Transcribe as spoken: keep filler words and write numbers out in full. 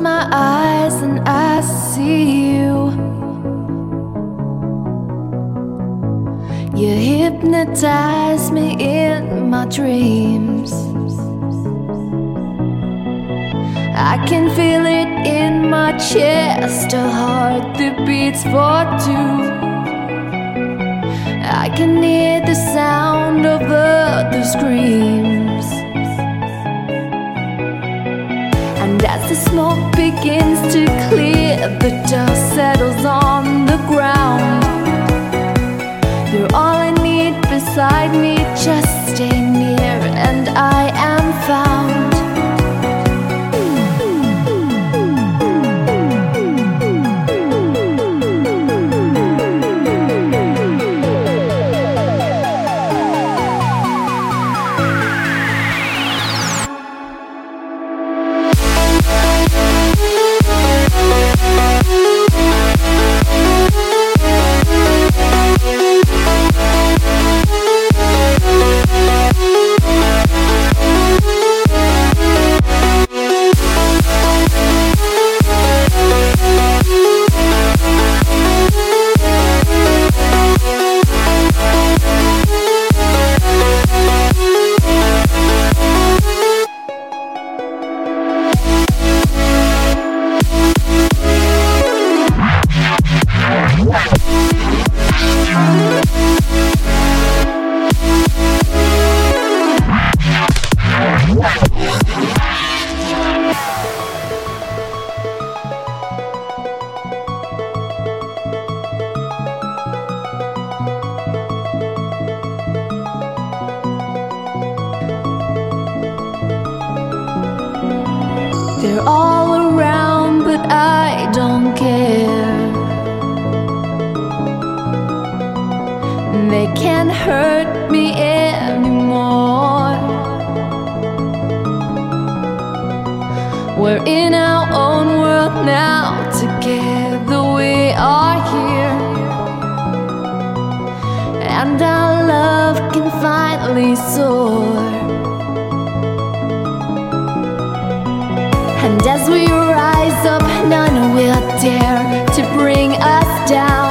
my eyes and I see you. You hypnotize me in my dreams. I can feel it in my chest, a heart that beats for two. I can hear the sound of other screams. And as the smoke begins to clear, the dust settles on the ground. You're all I need beside me, just stay near and I am found. They're all around, but I don't care. They can't hurt me anymore. We're in our own world now, together we are here. And our love can finally soar. And as we rise up, none will dare to bring us down.